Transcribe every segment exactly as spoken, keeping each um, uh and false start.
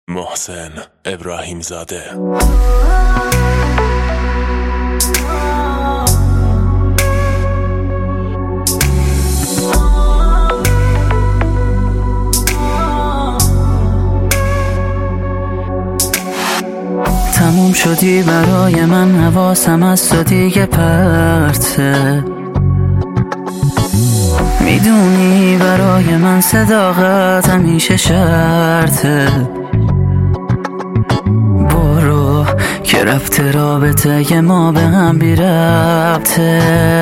محسن ابراهیم زاده. تموم شدی برای من، حواسم از تو دیگه پرته. میدونی برای من صداقت همیشه شرطه. برو که رفت رابطه ما به هم بی ربطه.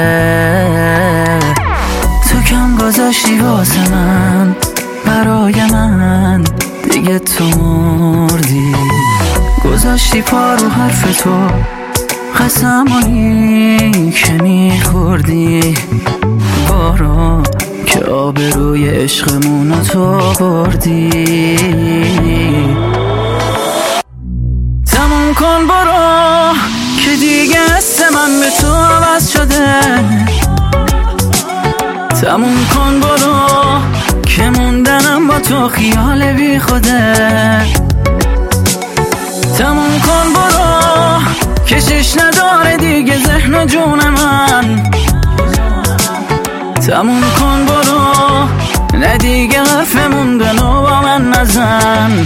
تو کم گذاشتی واسه من، برای من دیگه تو مردی. گذاشتی پا رو حرف تو، قسمایی که میخوردی. بارا که آبروی عشقمونو تو بردی. تموم کن برو که دیگه حس من به تو عوض شده. تموم کن برو که موندنم با تو خیال بی خوده. تموم کن برو کشش نداره دیگه ذهن و جون من. تموم کن برو نه دیگه حرف موندن و با من نزن.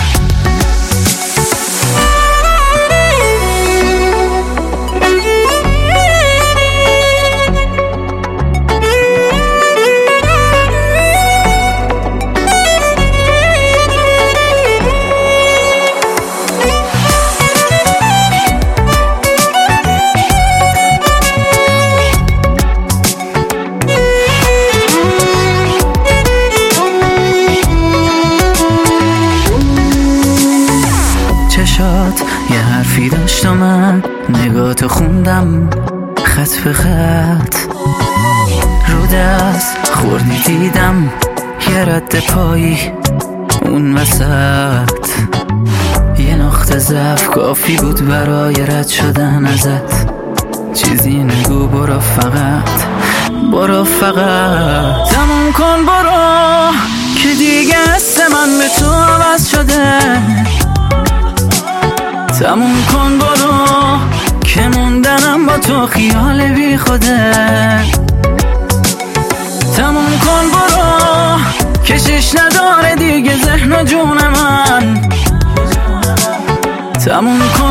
چشات یه حرفی داشت و من نگاتو خوندم خط به خط. رو دست خوردی دیدم یه رد پایی اون وسط. یه نقطه ضعف کافی بود برای رد شدن ازت. چیزی نگو برو فقط، برو فقط. تموم کن برو که دیگه حس من به تو عوض شده. تموم کن برو که موندنم با تو خیال بی خوده. تموم کن برو کشش نداره دیگه ذهن و جون من. تموم کن